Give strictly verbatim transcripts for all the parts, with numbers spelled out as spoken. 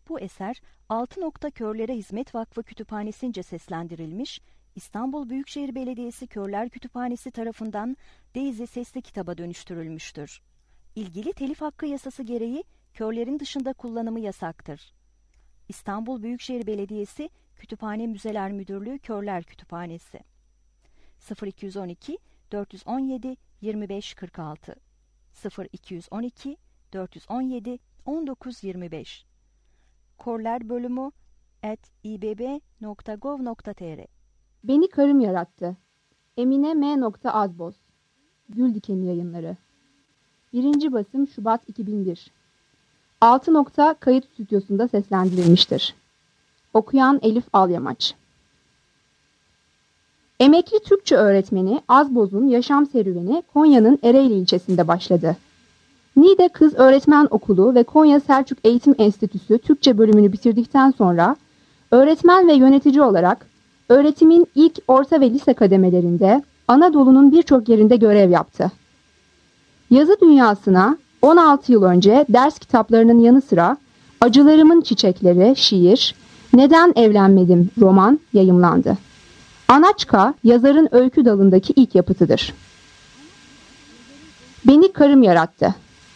Bu eser Altı Nokta Körlere Hizmet Vakfı Kütüphanesi'nce seslendirilmiş, İstanbul Büyükşehir Belediyesi Körler Kütüphanesi tarafından Daisy sesli kitaba dönüştürülmüştür. İlgili telif hakkı yasası gereği körlerin dışında kullanımı yasaktır. İstanbul Büyükşehir Belediyesi Kütüphane Müzeler Müdürlüğü Körler Kütüphanesi sıfır iki on iki dört on yedi yirmi beş kırk altı sıfır iki on iki dört on yedi on dokuz yirmi beş Körler bölümü at i b b nokta gov nokta t r Beni Karım Yarattı. Emine M. Azboz. Güldikeni Yayınları. Birinci basım Şubat iki bin bir. Altı Nokta Kayıt Stüdyosu'nda seslendirilmiştir. Okuyan Elif Alyamaç. Emekli Türkçe öğretmeni Azboz'un yaşam serüveni Konya'nın Ereğli ilçesinde başladı. Niğde Kız Öğretmen Okulu ve Konya Selçuk Eğitim Enstitüsü Türkçe bölümünü bitirdikten sonra öğretmen ve yönetici olarak öğretimin ilk orta ve lise kademelerinde Anadolu'nun birçok yerinde görev yaptı. Yazı dünyasına on altı yıl önce ders kitaplarının yanı sıra Acılarımın Çiçekleri şiir, Neden Evlenmedim roman yayımlandı. Anaçka yazarın öykü dalındaki ilk yapıtıdır. Beni Karım Yarattı.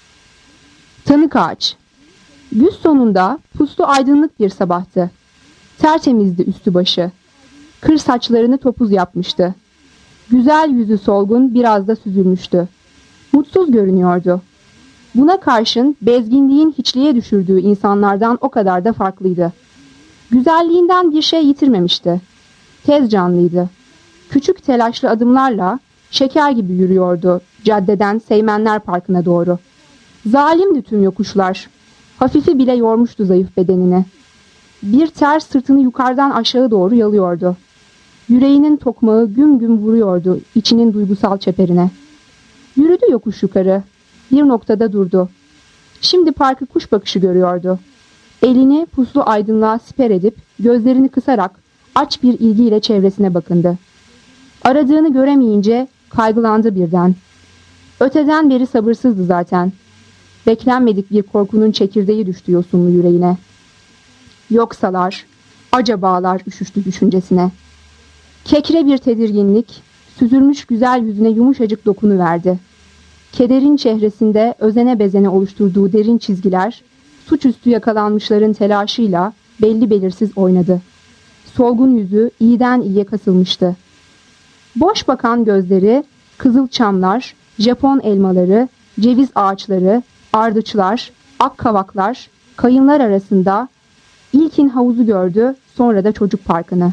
Tanık Ağaç. Güz sonunda puslu aydınlık bir sabahtı. Tertemizdi üstü başı. Kır saçlarını topuz yapmıştı. Güzel yüzü solgun biraz da süzülmüştü. Mutsuz görünüyordu. Buna karşın bezginliğin hiçliğe düşürdüğü insanlardan o kadar da farklıydı. Güzelliğinden bir şey yitirmemişti. Tez canlıydı. Küçük telaşlı adımlarla şeker gibi yürüyordu caddeden Seymenler Parkı'na doğru. Zalimdi tüm yokuşlar. Hafifi bile yormuştu zayıf bedenini. Bir ter sırtını yukarıdan aşağı doğru yalıyordu. Yüreğinin tokmağı güm güm vuruyordu içinin duygusal çeperine. Yürüdü yokuş yukarı. Bir noktada durdu. Şimdi parkı kuş bakışı görüyordu. Elini puslu aydınlığa siper edip gözlerini kısarak aç bir ilgiyle çevresine bakındı. Aradığını göremeyince kaygılandı birden. Öteden beri sabırsızdı zaten. Beklenmedik bir korkunun çekirdeği düştü yosunlu yüreğine. Yoksalar, acabalar üşüştü düşüncesine. Kekre bir tedirginlik, süzülmüş güzel yüzüne yumuşacık dokunuverdi. Kederin çehresinde özene bezene oluşturduğu derin çizgiler, suçüstü yakalanmışların telaşıyla belli belirsiz oynadı. Solgun yüzü iyiden iyiye kasılmıştı. Boş bakan gözleri, kızıl çamlar, Japon elmaları, ceviz ağaçları, ardıçlar, ak kavaklar, kayınlar arasında ilkin havuzu gördü, sonra da çocuk parkını.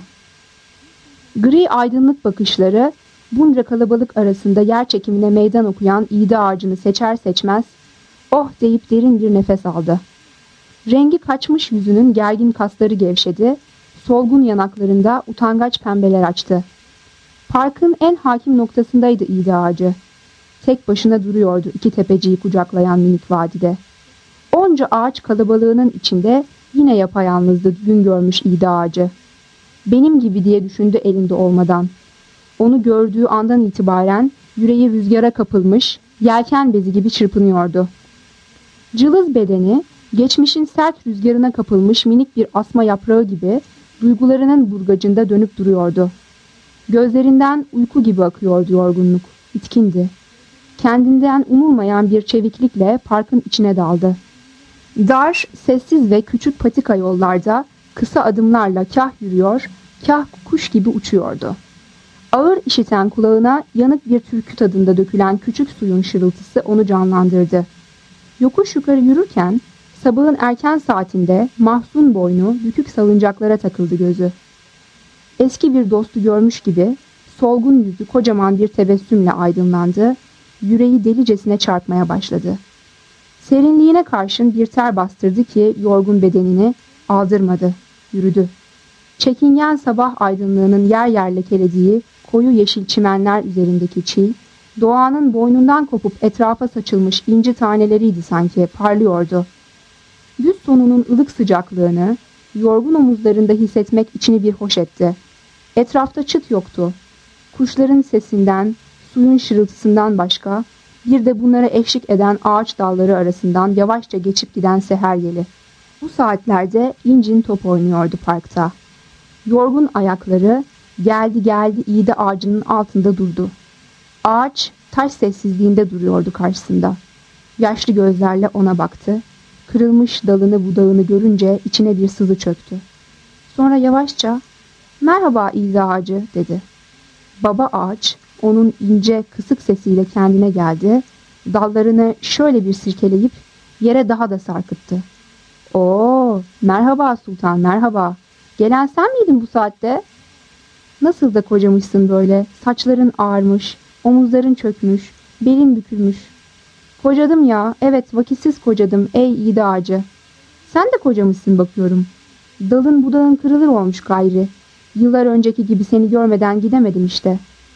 Gri aydınlık bakışları bunca kalabalık arasında yer çekimine meydan okuyan iğde ağacını seçer seçmez oh deyip derin bir nefes aldı. Rengi kaçmış yüzünün gergin kasları gevşedi, solgun yanaklarında utangaç pembeler açtı. Parkın en hakim noktasındaydı iğde ağacı. Tek başına duruyordu iki tepeciyi kucaklayan minik vadide. Onca ağaç kalabalığının içinde yine yapayalnızdı gün görmüş iğde ağacı. Benim gibi diye düşündü elinde olmadan. Onu gördüğü andan itibaren yüreği rüzgara kapılmış, yelken bezi gibi çırpınıyordu. Cılız bedeni, geçmişin sert rüzgarına kapılmış minik bir asma yaprağı gibi duygularının burgacında dönüp duruyordu. Gözlerinden uyku gibi akıyordu yorgunluk, bitkindi. Kendinden umulmayan bir çeviklikle parkın içine daldı. Dar, sessiz ve küçük patika yollarda kısa adımlarla kah yürüyor, kah kuş gibi uçuyordu. Ağır işiten kulağına yanık bir türkü tadında dökülen küçük suyun şırıltısı onu canlandırdı. Yokuş yukarı yürürken sabahın erken saatinde mahzun boynu bükük salıncaklara takıldı gözü. Eski bir dostu görmüş gibi solgun yüzü kocaman bir tebessümle aydınlandı, yüreği delicesine çarpmaya başladı. Serinliğine karşın bir ter bastırdı ki yorgun bedenini aldırmadı, yürüdü. Çekingen sabah aydınlığının yer yer lekelediği koyu yeşil çimenler üzerindeki çiğ, doğanın boynundan kopup etrafa saçılmış inci taneleriydi sanki, parlıyordu. Güz sonunun ılık sıcaklığını, yorgun omuzlarında hissetmek içini bir hoş etti. Etrafta çıt yoktu. Kuşların sesinden, suyun şırıltısından başka, bir de bunlara eşlik eden ağaç dalları arasından yavaşça geçip giden seher yeli. Bu saatlerde incin top oynuyordu parkta. Yorgun ayakları geldi geldi iğde ağacının altında durdu. Ağaç taş sessizliğinde duruyordu karşısında. Yaşlı gözlerle ona baktı. Kırılmış dalını budağını görünce içine bir sızı çöktü. Sonra yavaşça "Merhaba iğde ağacı" dedi. Baba ağaç onun ince kısık sesiyle kendine geldi. Dallarını şöyle bir sirkeleyip yere daha da sarkıttı. "Oo, merhaba sultan, merhaba. Gelen sen miydin bu saatte? Nasıl da kocamışsın böyle. Saçların ağarmış, omuzların çökmüş, belin bükülmüş." "Kocadım ya, evet vakitsiz kocadım ey iğde ağacı." "Sen de kocamışsın bakıyorum. Dalın budağın kırılır olmuş gayri. Yıllar önceki gibi seni görmeden gidemedim işte."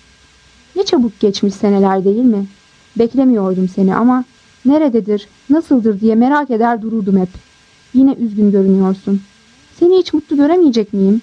"Ne çabuk geçmiş seneler değil mi? Beklemiyordum seni ama nerededir, nasıldır diye merak eder dururdum hep. Yine üzgün görünüyorsun. Seni hiç mutlu göremeyecek miyim?"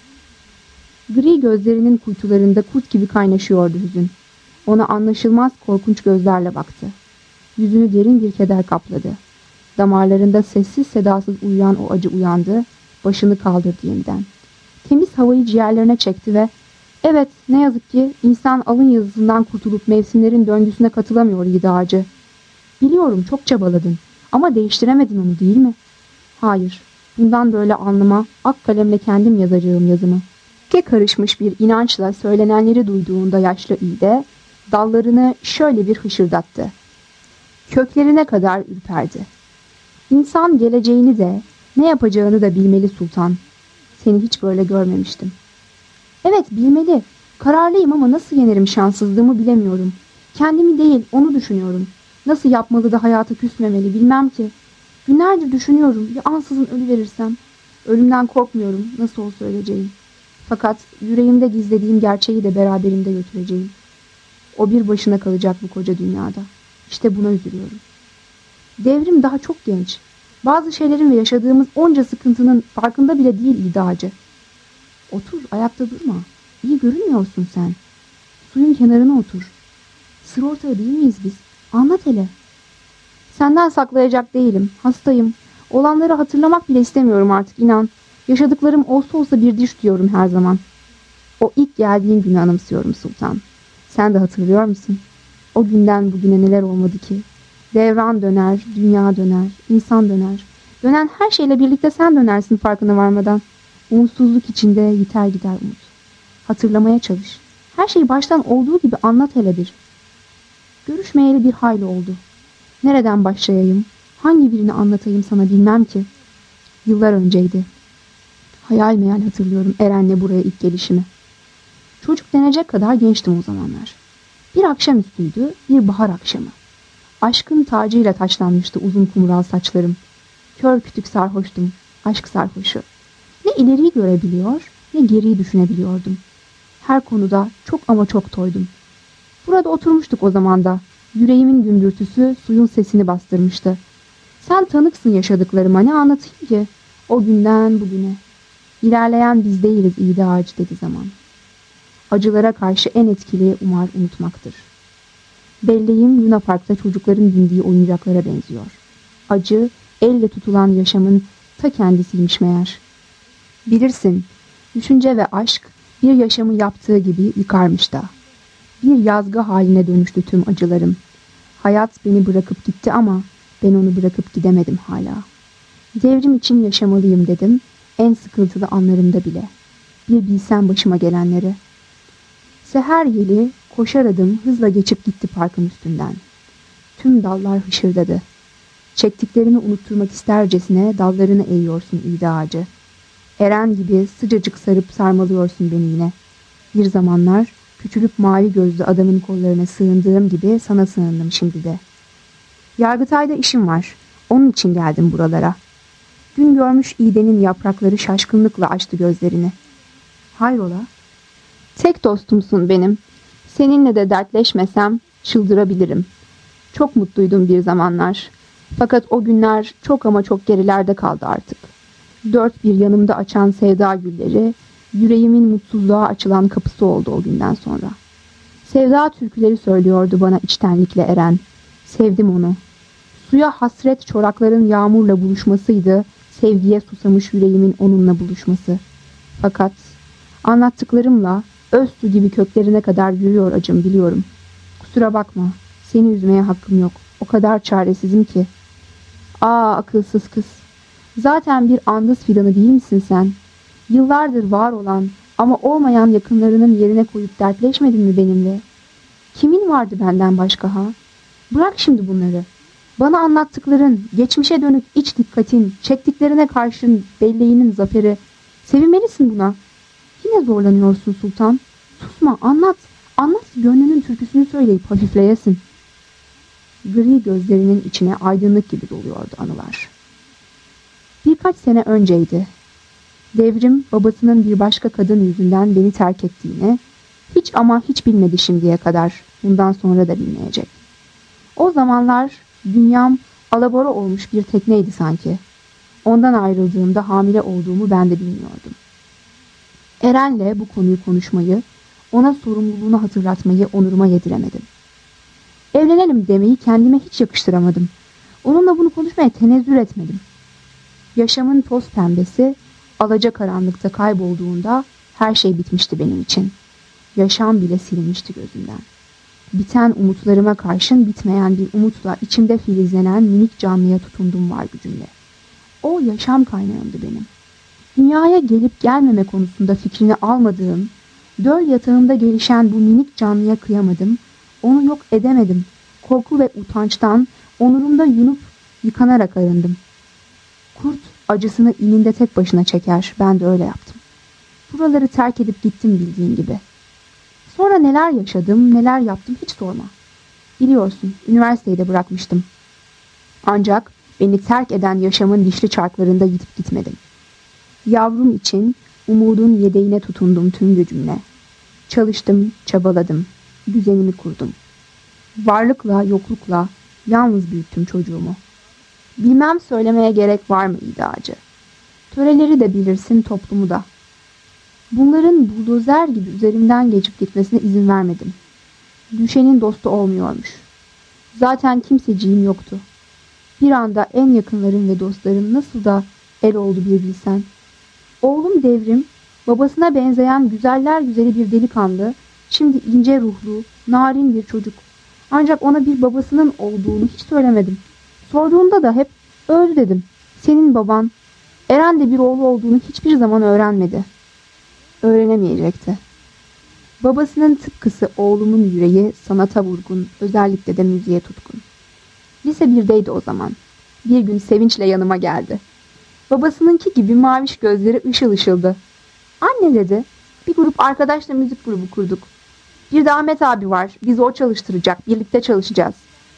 Gri gözlerinin kuytularında kurt gibi kaynaşıyordu hüzün. Ona anlaşılmaz korkunç gözlerle baktı. Yüzünü derin bir keder kapladı. Damarlarında sessiz sedasız uyuyan o acı uyandı, başını kaldırdı yeniden. Temiz havayı ciğerlerine çekti ve "Evet, ne yazık ki insan alın yazısından kurtulup mevsimlerin döngüsüne katılamıyor iğde ağacı. Biliyorum çok çabaladın ama değiştiremedin onu değil mi? Hayır, bundan böyle alnıma ak kalemle kendim yazacağım yazımı." Ke karışmış bir inançla söylenenleri duyduğunda yaşlı iğde dallarını şöyle bir hışırdattı. Köklerine kadar ürperdi. "İnsan geleceğini de ne yapacağını da bilmeli sultan. Seni hiç böyle görmemiştim." "Evet bilmeli. Kararlıyım ama nasıl yenerim şanssızlığımı bilemiyorum. Kendimi değil onu düşünüyorum. Nasıl yapmalı da hayata küsmemeli bilmem ki. Günlerdir düşünüyorum ya ansızın ölüverirsem. Ölümden korkmuyorum nasıl olsa öleceğim. Fakat yüreğimde gizlediğim gerçeği de beraberimde götüreceğim. O bir başına kalacak bu koca dünyada. İşte buna üzülüyorum. Devrim daha çok genç. Bazı şeylerin ve yaşadığımız onca sıkıntının farkında bile değil iğde ağacı. Otur, ayakta durma. İyi görünmüyorsun sen. Suyun kenarına otur. Sır ortağı değil miyiz biz? Anlat hele." "Senden saklayacak değilim. Hastayım. Olanları hatırlamak bile istemiyorum artık inan. Yaşadıklarım olsa olsa bir diş diyorum her zaman. O ilk geldiğin günü anımsıyorum sultan. Sen de hatırlıyor musun? O günden bugüne neler olmadı ki? Devran döner, dünya döner, insan döner. Dönen her şeyle birlikte sen dönersin farkına varmadan. Umutsuzluk içinde yiter gider umut. Hatırlamaya çalış. Her şeyi baştan olduğu gibi anlat hele bir. Görüşmeyeli bir hayli oldu. Nereden başlayayım? Hangi birini anlatayım sana bilmem ki. Yıllar önceydi. Hayal meyal hatırlıyorum Eren'le buraya ilk gelişimi. Çocuk denecek kadar gençtim o zamanlar. Bir akşamüstüydü, bir bahar akşamı. Aşkın tacıyla taçlanmıştı uzun kumral saçlarım. Kör kütük sarhoştum, aşk sarhoşu. Ne ileriyi görebiliyor, ne geriyi düşünebiliyordum. Her konuda çok ama çok toydum. Burada oturmuştuk o zaman da. Yüreğimin gümbürtüsü suyun sesini bastırmıştı. Sen tanıksın yaşadıklarıma, ne anlatayım ki? O günden bugüne. İlerleyen biz değiliz iğde ağacı dedi zaman. Acılara karşı en etkili umar unutmaktır. Belleğim Luna Park'ta çocukların bindiği oyuncaklara benziyor. Acı, elle tutulan yaşamın ta kendisiymiş meğer. Bilirsin, düşünce ve aşk bir yaşamı yaptığı gibi yıkarmış da. Bir yazgı haline dönüştü tüm acılarım. Hayat beni bırakıp gitti ama ben onu bırakıp gidemedim hala. Devrim için yaşamalıyım dedim, en sıkıntılı anlarımda bile. Bir bilsen başıma gelenleri. Seher yeli koşar adım hızla geçip gitti parkın üstünden. Tüm dallar hışırdadı. Çektiklerini unutturmak istercesine dallarını eğiyorsun iğde ağacı. Eren gibi sıcacık sarıp sarmalıyorsun beni yine. Bir zamanlar küçülüp mavi gözlü adamın kollarına sığındığım gibi sana sığındım şimdi de. Yargıtay'da işim var. Onun için geldim buralara. Gün görmüş iğdenin yaprakları şaşkınlıkla açtı gözlerini. Hayrola? Tek dostumsun benim. Seninle de dertleşmesem çıldırabilirim. Çok mutluydum bir zamanlar. Fakat o günler çok ama çok gerilerde kaldı artık. Dört bir yanımda açan sevda gülleri, yüreğimin mutsuzluğa açılan kapısı oldu o günden sonra. Sevda türküleri söylüyordu bana içtenlikle Eren. Sevdim onu. Suya hasret çorakların yağmurla buluşmasıydı, Sevgiye susamış yüreğimin onunla buluşması. Fakat anlattıklarımla öz su gibi köklerine kadar yürüyor acım, biliyorum. Kusura bakma, seni üzmeye hakkım yok. O kadar çaresizim ki. Aa, akılsız kız. Zaten bir andız fidanı değil misin sen? Yıllardır var olan ama olmayan yakınlarının yerine koyup dertleşmedin mi benimle? Kimin vardı benden başka ha? Bırak şimdi bunları. Bana anlattıkların, geçmişe dönük iç dikkatin, çektiklerine karşın belleğinin zaferi. Sevinmelisin buna. Yine zorlanıyorsun sultan. Susma, anlat. Anlat, gönlünün türküsünü söyleyip hafifleyesin. Gri gözlerinin içine aydınlık gibi doluyordu anılar. Birkaç sene önceydi. Devrim babasının bir başka kadın yüzünden beni terk ettiğini, hiç ama hiç bilmedi şimdiye kadar, bundan sonra da bilmeyecek. O zamanlar dünyam alabora olmuş bir tekneydi sanki. Ondan ayrıldığımda hamile olduğumu ben de bilmiyordum. Eren'le bu konuyu konuşmayı, ona sorumluluğunu hatırlatmayı onuruma yediremedim. Evlenelim demeyi kendime hiç yakıştıramadım. Onunla bunu konuşmaya tenezzül etmedim. Yaşamın toz pembesi, alacakaranlıkta kaybolduğunda her şey bitmişti benim için. Yaşam bile silinmişti gözümden. Biten umutlarıma karşın bitmeyen bir umutla içimde filizlenen minik canlıya tutundum var gücümle. O yaşam kaynağımdı benim. Dünyaya gelip gelmeme konusunda fikrini almadığım, döl yatağımda gelişen bu minik canlıya kıyamadım, onu yok edemedim. Korku ve utançtan onurumda yunup yıkanarak arındım. Kurt acısını ininde tek başına çeker, ben de öyle yaptım. Buraları terk edip gittim bildiğin gibi. Sonra neler yaşadım, neler yaptım hiç sorma. Biliyorsun, üniversiteyi de bırakmıştım. Ancak beni terk eden yaşamın dişli çarklarında gidip gitmedim. Yavrum için umudun yedeğine tutundum tüm gücümle. Çalıştım, çabaladım, düzenimi kurdum. Varlıkla, yoklukla yalnız büyüttüm çocuğumu. Bilmem söylemeye gerek var mı iddiacı? Töreleri de bilirsin, toplumu da. Bunların buldozer gibi üzerimden geçip gitmesine izin vermedim. Düşenin dostu olmuyormuş. Zaten kimseciğim yoktu. Bir anda en yakınlarım ve dostlarım nasıl da el oldu bir bilsen. Oğlum Devrim, babasına benzeyen güzeller güzeli bir delikanlı, şimdi ince ruhlu, narin bir çocuk. Ancak ona bir babasının olduğunu hiç söylemedim. Sorduğunda da hep öldü dedim. Senin baban, Eren de bir oğlu olduğunu hiçbir zaman öğrenmedi. Öğrenemeyecekti. Babasının tıpkısı oğlumun yüreği sanata vurgun, özellikle de müziğe tutkun. Lise birdeydi o zaman. Bir gün sevinçle yanıma geldi. Babasınınki gibi maviş gözleri ışıl ışıldı. Anne dedi, bir grup arkadaşla müzik grubu kurduk. Bir de Ahmet abi var, bizi o çalıştıracak, birlikte çalışacağız.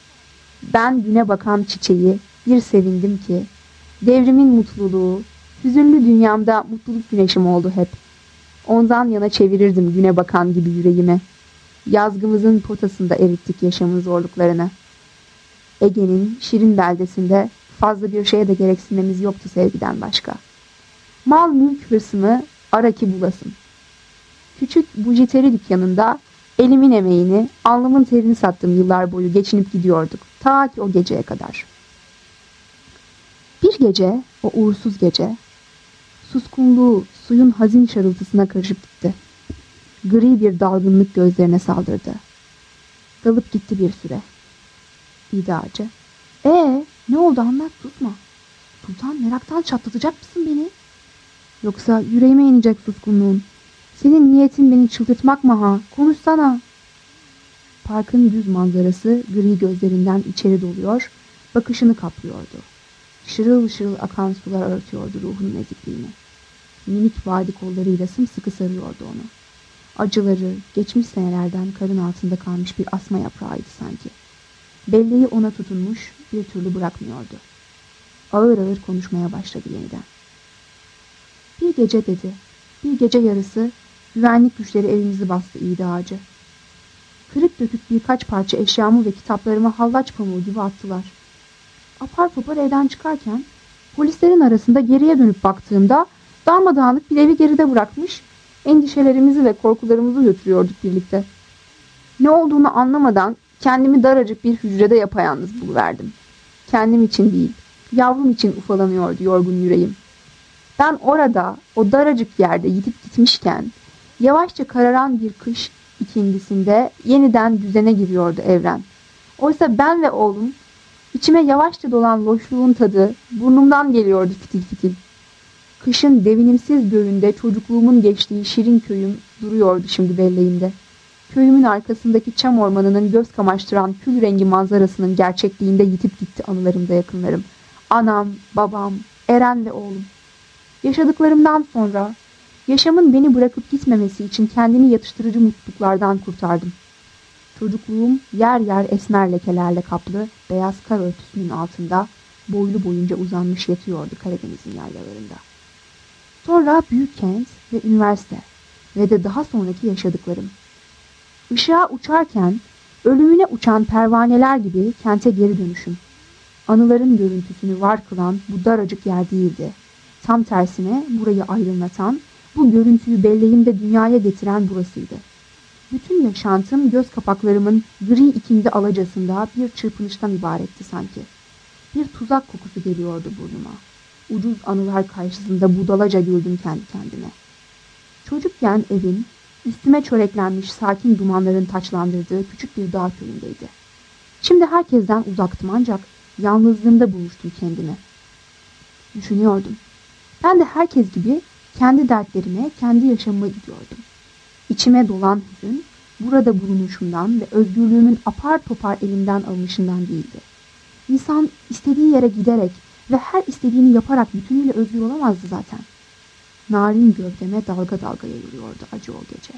Ben güne bakan çiçeği bir sevindim ki, devrimin mutluluğu, hüzünlü dünyamda mutluluk güneşim oldu hep. Ondan yana çevirirdim güne bakan gibi yüreğimi. Yazgımızın potasında erittik yaşamın zorluklarını. Ege'nin şirin beldesinde fazla bir şeye de gereksinmemiz yoktu sevgiden başka. Mal mülk hırsımı ara ki bulasın. Küçük bujiteri dükkanında elimin emeğini, alnımın terini sattığım yıllar boyu geçinip gidiyorduk. Ta ki o geceye kadar. Bir gece, o uğursuz gece, suskunluğu suyun hazin şarıltısına karışıp gitti. Gri bir dalgınlık gözlerine saldırdı. Dalıp gitti bir süre. İddiacı. Ee, ne oldu anlat, susma. Sultan, meraktan çatlatacak mısın beni? Yoksa yüreğime inecek suskunluğun. Senin niyetin beni çıldırtmak mı ha? Konuşsana. Parkın düz manzarası gri gözlerinden içeri doluyor, bakışını kaplıyordu. Şırıl şırıl akan sular örtüyordu ruhunun ezikliğini. Minik vadi kollarıyla sımsıkı sarıyordu onu. Acıları, geçmiş senelerden karın altında kalmış bir asma yaprağıydı sanki. Belleği ona tutunmuş, bir türlü bırakmıyordu. Ağır ağır konuşmaya başladı yeniden. Bir gece dedi, bir gece yarısı güvenlik güçleri evimizi bastı iğde ağacı. Kırık dökük birkaç parça eşyamı ve kitaplarımı hallaç pamuğu gibi attılar. Apar topar evden çıkarken polislerin arasında geriye dönüp baktığımda darmadağınık bir evi geride bırakmış, endişelerimizi ve korkularımızı götürüyorduk birlikte. Ne olduğunu anlamadan kendimi daracık bir hücrede yapayalnız buluverdim. Kendim için değil, Yavrum için ufalanıyordu yorgun yüreğim. Ben orada, o daracık yerde yitip gitmişken, yavaşça kararan bir kış ikindisinde yeniden düzene giriyordu evren. Oysa ben ve oğlum, içime yavaşça dolan loşluğun tadı burnumdan geliyordu fitil fitil. Kışın devinimsiz göğünde çocukluğumun geçtiği şirin köyüm duruyordu şimdi belleğimde. Köyümün arkasındaki çam ormanının göz kamaştıran kül rengi manzarasının gerçekliğinde yitip gitti anılarımda yakınlarım. Anam, babam, Eren ve oğlum. Yaşadıklarımdan sonra yaşamın beni bırakıp gitmemesi için kendimi yatıştırıcı mutluluklardan kurtardım. Çocukluğum yer yer esmer lekelerle kaplı beyaz kar örtüsünün altında boylu boyunca uzanmış yatıyordu Karadeniz'in yaylalarında. Sonra büyük kent ve üniversite ve de daha sonraki yaşadıklarım. Işığa uçarken ölümüne uçan pervaneler gibi kente geri dönüşüm. Anıların görüntüsünü var kılan bu daracık yer değildi. Tam tersine burayı aydınlatan, bu görüntüyü belleğimde dünyaya getiren burasıydı. Bütün yaşantım göz kapaklarımın gri ikindi alacasında bir çırpınıştan ibaretti sanki. Bir tuzak kokusu geliyordu burnuma. Ucuz anılar karşısında budalaca güldüm kendi kendime. Çocukken evim, üstüme çöreklenmiş sakin dumanların taçlandırdığı küçük bir dağ köyündeydi. Şimdi herkesten uzaktım ancak yalnızlığımda bulmuştum kendimi. Düşünüyordum. Ben de herkes gibi kendi dertlerime, kendi yaşamıma gidiyordum. İçime dolan hüzün, burada bulunuşumdan ve özgürlüğümün apar topar elimden alınışından değildi. İnsan istediği yere giderek ve her istediğini yaparak bütünüyle özgür olamazdı zaten. Narin gövdeme dalga dalga yayılıyordu acı o gece.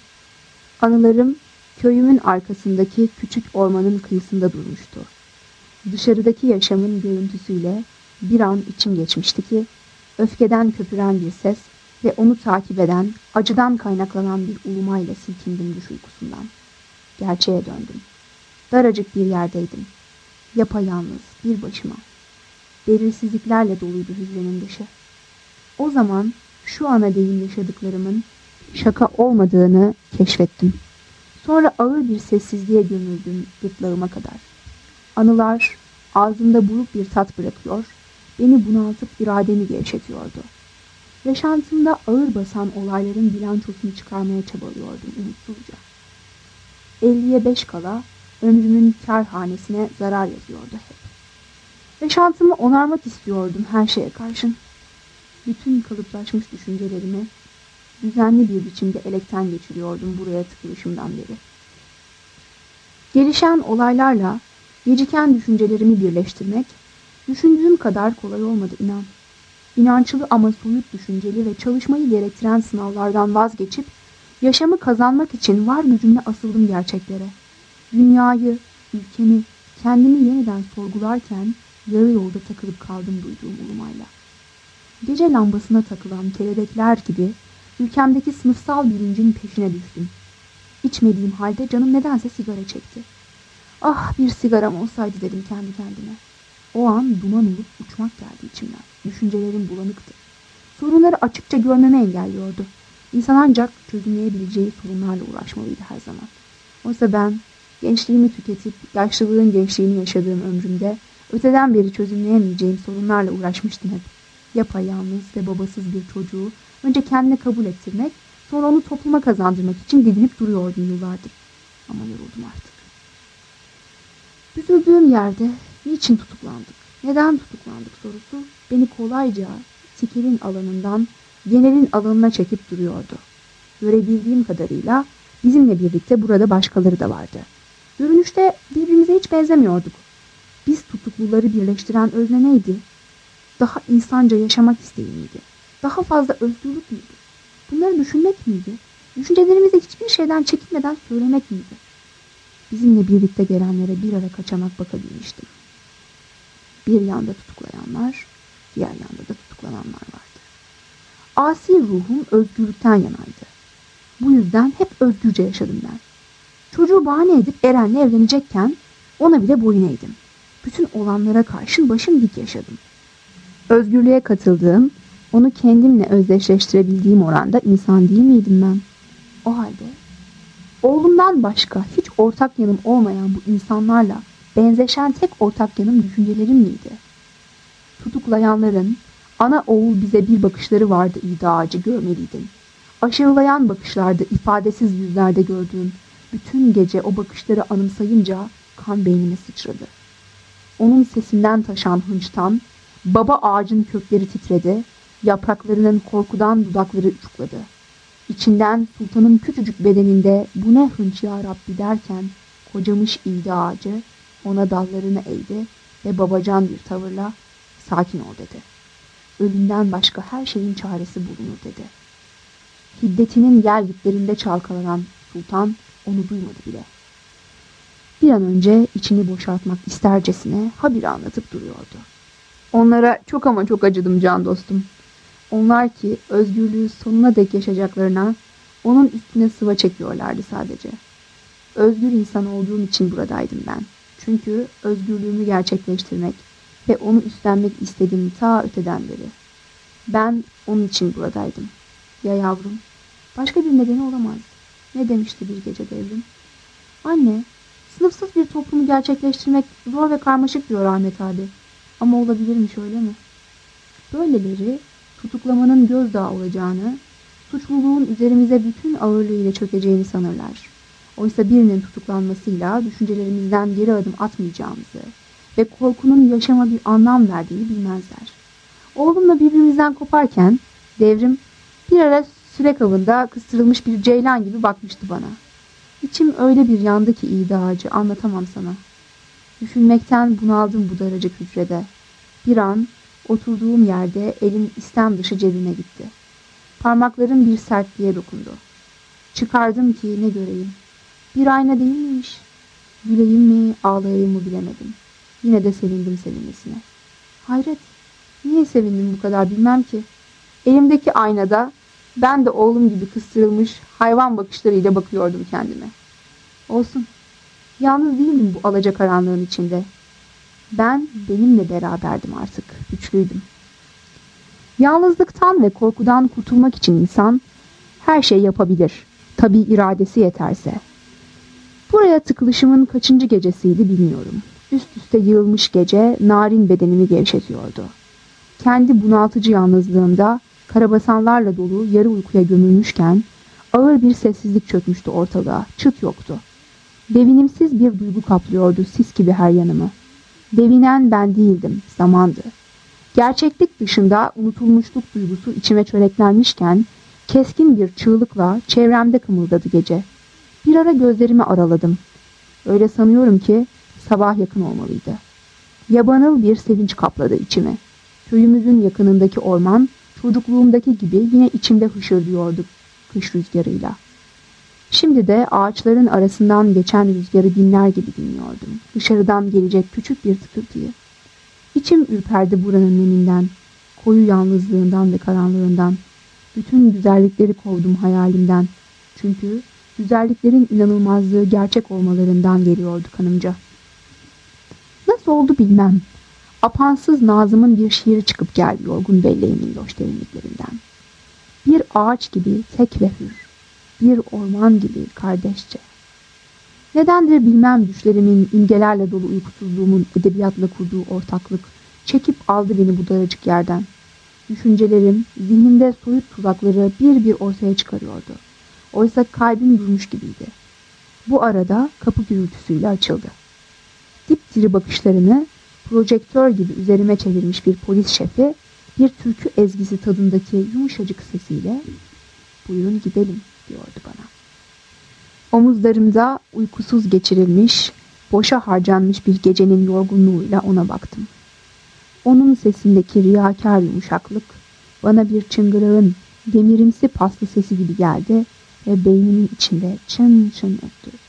Anılarım köyümün arkasındaki küçük ormanın kıyısında durmuştu. Dışarıdaki yaşamın görüntüsüyle bir an içim geçmişti ki, öfkeden köpüren bir ses ve onu takip eden, acıdan kaynaklanan bir ulumayla silkindim düş uykusundan. Gerçeğe döndüm. Daracık bir yerdeydim. Yapayalnız, bir başıma. Belirsizliklerle doluydu hüzünün dışı. O zaman şu ana değin yaşadıklarımın şaka olmadığını keşfettim. Sonra ağır bir sessizliğe gömüldüm gırtlağıma kadar. Anılar ağzımda buruk bir tat bırakıyor, beni bunaltıp irademi gevşetiyordu. Yaşantımda ağır basan olayların bilançosunu çıkarmaya çabalıyordum umutsuzca. elliye beş kala ömrümün kârhanesine zarar yazıyordu hep. Yaşantımı onarmak istiyordum her şeye karşın. Bütün kalıplaşmış düşüncelerimi düzenli bir biçimde elekten geçiriyordum buraya tıkılışımdan beri. Gelişen olaylarla geciken düşüncelerimi birleştirmek, düşündüğüm kadar kolay olmadı inan. İnançlı ama soyut düşünceli ve çalışmayı gerektiren sınavlardan vazgeçip, yaşamı kazanmak için var gücümle asıldım gerçeklere. Dünyayı, ülkemi, kendimi yeniden sorgularken yarı yolda takılıp kaldım duyduğum ulumayla. Gece lambasına takılan kelebekler gibi ülkemdeki sınıfsal bilincin peşine düştüm. İçmediğim halde canım nedense sigara çekti. Ah bir sigaram olsaydı dedim kendi kendime. O an duman olup uçmak geldi içimden. Düşüncelerim bulanıktı. Sorunları açıkça görmeme engelliyordu. İnsan ancak çözümleyebileceği sorunlarla uğraşmalıydı her zaman. Oysa ben gençliğimi tüketip yaşlılığın gençliğini yaşadığım ömrümde öteden beri çözümleyemeyeceğim sorunlarla uğraşmıştım hep. Yapayalnız ve babasız bir çocuğu önce kendine kabul ettirmek, sonra onu topluma kazandırmak için didinip duruyordum yıllardır. Ama yoruldum artık. Üzüldüğüm yerde niçin tutuklandık, neden tutuklandık sorusu beni kolayca sikelin alanından genelin alanına çekip duruyordu. Görebildiğim kadarıyla bizimle birlikte burada başkaları da vardı. Görünüşte birbirimize hiç benzemiyorduk. Biz tutukluları birleştiren özne neydi? Daha insanca yaşamak isteği miydi? Daha fazla özgürlük müydü? Bunları düşünmek miydi? Düşüncelerimizi hiçbir şeyden çekinmeden söylemek miydi? Bizimle birlikte gelenlere bir ara kaçamak bakabilmiştim. Bir yanda tutuklayanlar, diğer yanda da tutuklananlar vardı. Asi ruhum özgürlükten yanaydı. Bu yüzden hep özgürce yaşadım ben. Çocuğu bahane edip Eren'le evlenecekken ona bile boyun eğdim. Bütün olanlara karşın başım dik yaşadım. Özgürlüğe katıldığım, onu kendimle özdeşleştirebildiğim oranda insan değil miydim ben? O halde oğlumdan başka hiç ortak yanım olmayan bu insanlarla benzeşen tek ortak yanım düşüncelerim miydi? Tutuklayanların ana oğul bize bir bakışları vardı iddiacı görmeliydin. Aşağılayan bakışlarda ifadesiz yüzlerde gördüğüm bütün gece o bakışları anımsayınca kan beynime sıçradı. Onun sesinden taşan hınçtan baba ağacın kökleri titredi, yapraklarının korkudan dudakları uçukladı. İçinden sultanın küçücük bedeninde bu ne hınç ya Rabbi derken kocamış iğde ağacı ona dallarını eğdi ve babacan bir tavırla sakin ol dedi. Ölümden başka her şeyin çaresi bulunur dedi. Hiddetinin yerliklerinde çalkalanan sultan onu duymadı bile. Bir an önce içini boşaltmak istercesine habire anlatıp duruyordu. Onlara çok ama çok acıdım can dostum. Onlar ki özgürlüğü sonuna dek yaşayacaklarına onun üstüne sıva çekiyorlardı sadece. Özgür insan olduğum için buradaydım ben. Çünkü özgürlüğümü gerçekleştirmek ve onu üstlenmek istedim ta öteden beri. Ben onun için buradaydım. Ya yavrum? Başka bir nedeni olamaz. Ne demişti bir gece devrim? Anne, sınıfsız bir toplumu gerçekleştirmek zor ve karmaşık diyor Ahmet abi. Ama olabilirmiş öyle mi? Böyleleri tutuklamanın gözdağı olacağını, suçluluğun üzerimize bütün ağırlığıyla çökeceğini sanırlar. Oysa birinin tutuklanmasıyla düşüncelerimizden geri adım atmayacağımızı ve korkunun yaşama bir anlam verdiğini bilmezler. Oğlumla birbirimizden koparken devrim bir ara sürek avında kıstırılmış bir ceylan gibi bakmıştı bana. İçim öyle bir yandı ki iğde ağacı anlatamam sana. Düşünmekten bunaldım bu daracık hücrede. Bir an oturduğum yerde elim istem dışı cebime gitti. Parmaklarım bir sertliğe dokundu. Çıkardım ki ne göreyim. Bir ayna değil miymiş? Güleyim mi, ağlayayım mı bilemedim. Yine de sevindim sevinmesine. Hayret, niye sevindim bu kadar bilmem ki. Elimdeki aynada ben de oğlum gibi kıstırılmış hayvan bakışlarıyla bakıyordum kendime. Olsun, yalnız değildim bu alacakaranlığın içinde. Ben benimle beraberdim artık, güçlüydüm. Yalnızlıktan ve korkudan kurtulmak için insan her şey yapabilir. Tabii iradesi yeterse. Buraya tıkılışımın kaçıncı gecesiydi bilmiyorum. Üst üste yığılmış gece narin bedenimi gevşetiyordu. Kendi bunaltıcı yalnızlığımda karabasanlarla dolu yarı uykuya gömülmüşken ağır bir sessizlik çökmüştü ortalığa. Çıt yoktu. Devinimsiz bir duygu kaplıyordu sis gibi her yanımı. Devinen ben değildim, zamandı. Gerçeklik dışında unutulmuşluk duygusu içime çöreklenmişken keskin bir çığlıkla çevremde kımıldadı gece. Bir ara gözlerimi araladım. Öyle sanıyorum ki sabah yakın olmalıydı. Yabanıl bir sevinç kapladı içimi. Köyümüzün yakınındaki orman çocukluğumdaki gibi yine içimde hışırdıyordu kış rüzgarıyla. Şimdi de ağaçların arasından geçen rüzgarı dinler gibi dinliyordum. Dışarıdan gelecek küçük bir tıkırtıyı. İçim ürperdi buranın neminden, koyu yalnızlığından ve karanlığından. Bütün güzellikleri kovdum hayalimden. Çünkü güzelliklerin inanılmazlığı gerçek olmalarından geliyordu kanımca. Nasıl oldu bilmem. Apansız Nazım'ın bir şiiri çıkıp geldi yorgun belleğimin loş derinliklerinden. Bir ağaç gibi tek ve hür, bir orman gibi kardeşçe. Nedendir bilmem düşlerimin, imgelerle dolu uykusuzluğumun edebiyatla kurduğu ortaklık çekip aldı beni bu daracık yerden. Düşüncelerim zihnimde soyut tuzakları bir bir ortaya çıkarıyordu. Oysa kalbim durmuş gibiydi. Bu arada kapı gürültüsüyle açıldı. Dipdiri bakışlarını projektör gibi üzerime çevirmiş bir polis şefi bir türkü ezgisi tadındaki yumuşacık sesiyle "Buyurun gidelim" diyordu bana. Omuzlarımda uykusuz geçirilmiş, boşa harcanmış bir gecenin yorgunluğuyla ona baktım. Onun sesindeki riyakar yumuşaklık bana bir çıngırağın demirimsi paslı sesi gibi geldi ve beynimin içinde çın çın öttü.